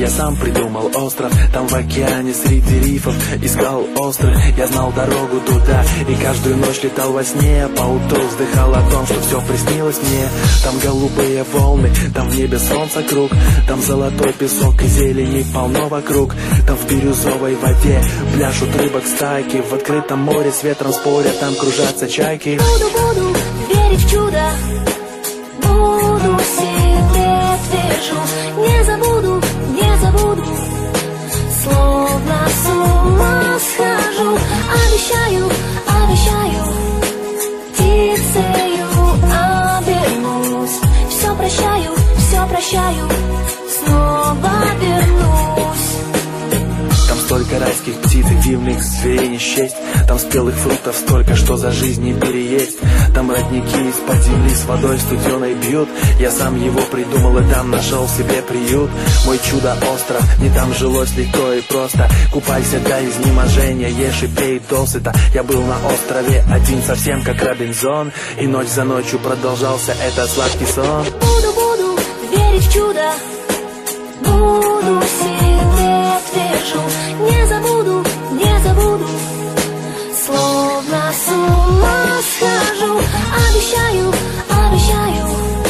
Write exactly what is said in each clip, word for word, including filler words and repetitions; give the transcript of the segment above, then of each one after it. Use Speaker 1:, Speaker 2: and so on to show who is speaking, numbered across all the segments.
Speaker 1: я сам придумал остров. Там в океане среди рифов искал остров. Я знал дорогу туда и каждую ночь летал во сне. Поутру вздыхал о том, что все приснилось мне. Там голубые волны, там в небе солнце круг. Там золотой песок и зелени полно вокруг. Там в бирюзовой воде пляшут рыбок стайки. В открытом море с ветром спорят, там кружатся чайки.
Speaker 2: Буду, буду верить в чудо, буду секрет вижу. Не забуду, не забуду, словно с ума схожу. Обещаю, обещаю, птицею обернусь. Все прощаю, все прощаю, снова вернусь.
Speaker 1: Там столько райских птиц и дивных зверей не счесть. Там спелых фруктов столько, что за жизнь не переесть. Там родники из-под земли с водой студеной бьют. Я сам его придумал и там нашел себе приют. Мой чудо-остров, не там жилось легко и просто. Купайся до изнеможения, ешь и пей досыта. Я был на острове один, совсем как Робинзон. И ночь за ночью продолжался этот сладкий сон.
Speaker 2: Буду, буду верить в чудо, буду секрет вижу. Не забуду, не забуду, словно с ума схожу. Обещаю, обещаю,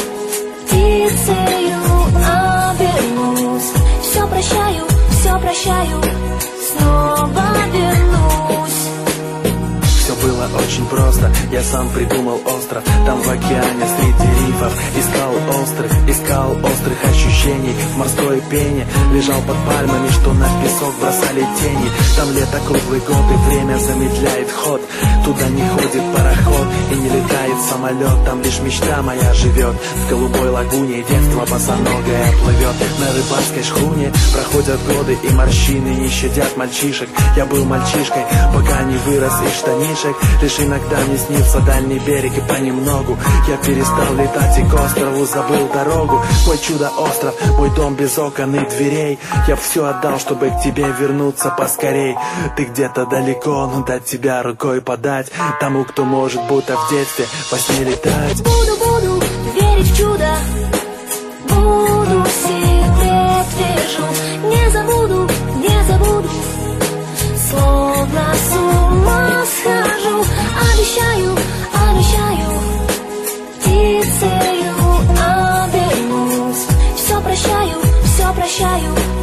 Speaker 2: птицею обернусь. Все прощаю, все прощаю, снова вернусь.
Speaker 1: Все было очень просто, я сам придумал остров. Там в океане среди рифов искал острых, искал острых ощущений. В морской пене лежал под пальмами, что на песок бросали тени. Там лето круглый год и время замедляет ход. Туда не ходит пароход и не летает самолет. Там лишь мечта моя живет. В голубой лагуне детство босоногое плывет. На рыбацкой шхуне проходят годы и морщины не щадят мальчишек. Я был мальчишкой, пока не вырос из штанишек. Лишь иногда мне снится дальний берег, и понемногу я перестал летать и к острову забыл дорогу. Мой чудо-остров, мой дом без окон и дверей. Я б все отдал, чтобы к тебе вернуться поскорей. Ты где-то далеко, но до тебя рукой подать тому, кто может будто в детстве во сне летать.
Speaker 2: Буду, буду верить в чудо, буду секрет вижу. Не забуду, не забуду, словно с ума схожу. Обещаю, обещаю, птицею обернусь. Все прощаю, все прощаю,